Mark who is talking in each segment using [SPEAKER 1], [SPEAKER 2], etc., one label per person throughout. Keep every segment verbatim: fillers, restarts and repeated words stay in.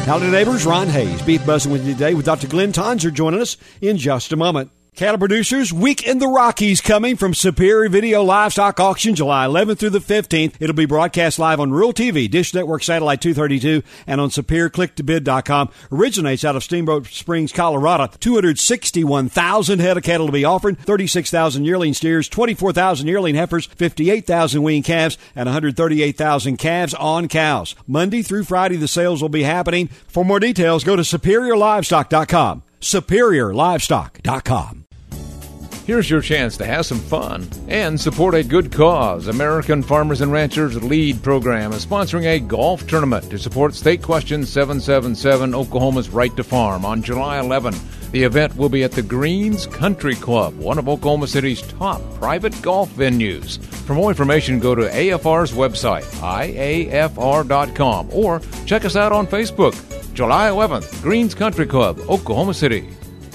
[SPEAKER 1] Howdy, neighbors. Ron Hayes, Beef Buzzing with you today with Doctor Glenn Tonser joining us in just a moment. Cattle Producers Week in the Rockies coming from Superior Video Livestock Auction July eleventh through the fifteenth. It'll be broadcast live on Rural T V, Dish Network Satellite two thirty-two, and on Superior Click to Bid dot com. Originates out of Steamboat Springs, Colorado. two hundred sixty-one thousand head of cattle to be offered, thirty-six thousand yearling steers, twenty-four thousand yearling heifers, fifty-eight thousand wean calves, and one hundred thirty-eight thousand calves on cows. Monday through Friday, the sales will be happening. For more details, go to Superior Livestock dot com. Superior Livestock dot com.
[SPEAKER 2] Here's your chance to have some fun and support a good cause. American Farmers and Ranchers Lead Program is sponsoring a golf tournament to support State Question seven seven seven, Oklahoma's Right to Farm, on July eleventh. The event will be at the Greens Country Club, one of Oklahoma City's top private golf venues. For more information, go to A F R's website, I A F R dot com, or check us out on Facebook. July eleventh, Greens Country Club, Oklahoma City.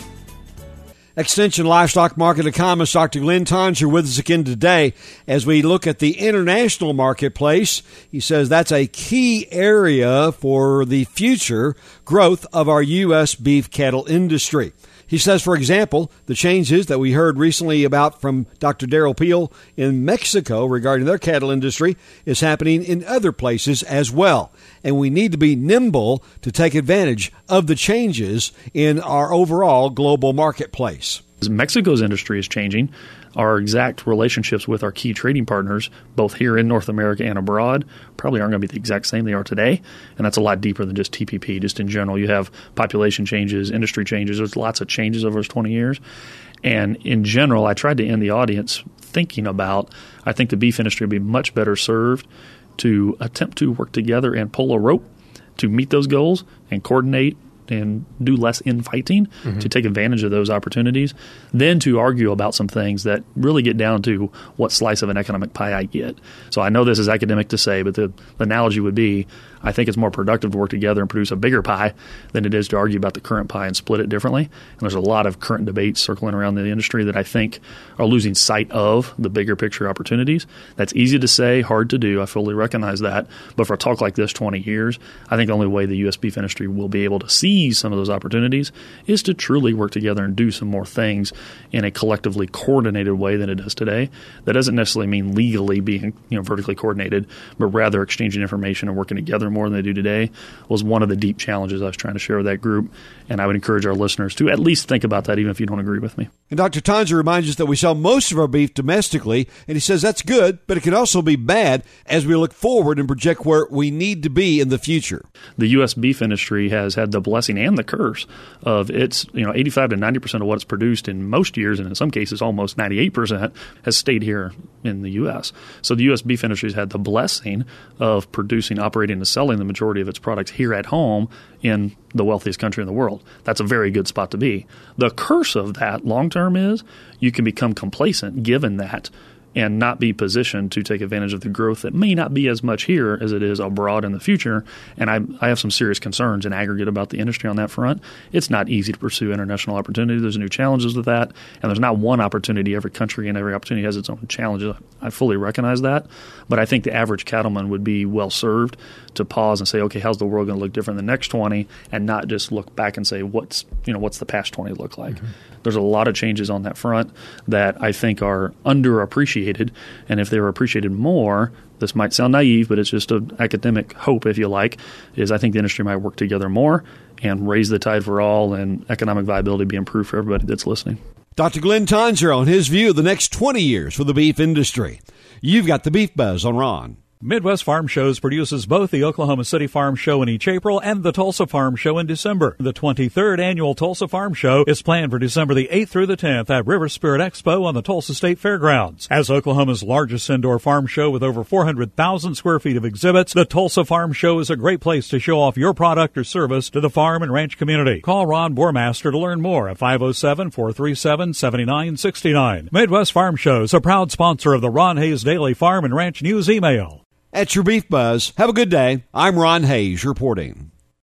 [SPEAKER 1] Extension Livestock Market Economist Doctor Glenn Tonser with us again today as we look at the international marketplace. He says that's a key area for the future growth of our U S beef cattle industry. He says, for example, the changes that we heard recently about from Doctor Darrell Peel in Mexico regarding their cattle industry is happening in other places as well. And we need to be nimble to take advantage of the changes in our overall global marketplace.
[SPEAKER 3] Mexico's industry is changing. Our exact relationships with our key trading partners, both here in North America and abroad, probably aren't going to be the exact same they are today. And that's a lot deeper than just T P P. Just in general, you have population changes, industry changes. There's lots of changes over those twenty years. And in general, I tried to end the audience thinking about, I think the beef industry would be much better served to attempt to work together and pull a rope to meet those goals and coordinate and do less infighting mm-hmm. to take advantage of those opportunities than to argue about some things that really get down to what slice of an economic pie I get. So I know this is academic to say, but the, the analogy would be I think it's more productive to work together and produce a bigger pie than it is to argue about the current pie and split it differently. And there's a lot of current debates circling around the industry that I think are losing sight of the bigger picture opportunities. That's easy to say, hard to do. I fully recognize that. But for a talk like this twenty years, I think the only way the U S beef industry will be able to seize some of those opportunities is to truly work together and do some more things in a collectively coordinated way than it does today. That doesn't necessarily mean legally being, you know, vertically coordinated, but rather exchanging information and working together more than they do today was one of the deep challenges I was trying to share with that group. And I would encourage our listeners to at least think about that, even if you don't agree with me.
[SPEAKER 1] And Doctor Tonser reminds us that we sell most of our beef domestically, and he says that's good, but it can also be bad as we look forward and project where we need to be in the future.
[SPEAKER 3] The U S beef industry has had the blessing and the curse of its, you know, eighty-five to ninety percent of what it's produced in most years, and in some cases almost ninety-eight percent, has stayed here in the U S. So the U S beef industry has had the blessing of producing, operating, and selling the majority of its products here at home in the wealthiest country in the world. That's a very good spot to be. The curse of that long-term is you can become complacent given that and not be positioned to take advantage of the growth that may not be as much here as it is abroad in the future. And I, I have some serious concerns in aggregate about the industry on that front. It's not easy to pursue international opportunity. There's new challenges with that. And there's not one opportunity. Every country and every opportunity has its own challenges. I fully recognize that. But I think the average cattleman would be well served to pause and say, okay, how's the world going to look different the next twenty, and not just look back and say, what's, you know, what's the past twenty look like? Mm-hmm. There's a lot of changes on that front that I think are underappreciated. And if they were appreciated more, this might sound naive, but it's just an academic hope, if you like, is I think the industry might work together more and raise the tide for all and economic viability be improved for everybody that's listening.
[SPEAKER 1] Doctor Glenn Tonser on his view of the next twenty years for the beef industry. You've got the Beef Buzz on Ron.
[SPEAKER 4] Midwest Farm Shows produces both the Oklahoma City Farm Show in each April and the Tulsa Farm Show in December. The twenty-third annual Tulsa Farm Show is planned for December the eighth through the tenth at River Spirit Expo on the Tulsa State Fairgrounds. As Oklahoma's largest indoor farm show with over four hundred thousand square feet of exhibits, the Tulsa Farm Show is a great place to show off your product or service to the farm and ranch community. Call Ron Bormaster to learn more at five oh seven, four three seven, seven nine six nine. Midwest Farm Shows, a proud sponsor of the Ron Hayes Daily Farm and Ranch News email.
[SPEAKER 1] At your Beef Buzz, have a good day. I'm Ron Hayes reporting.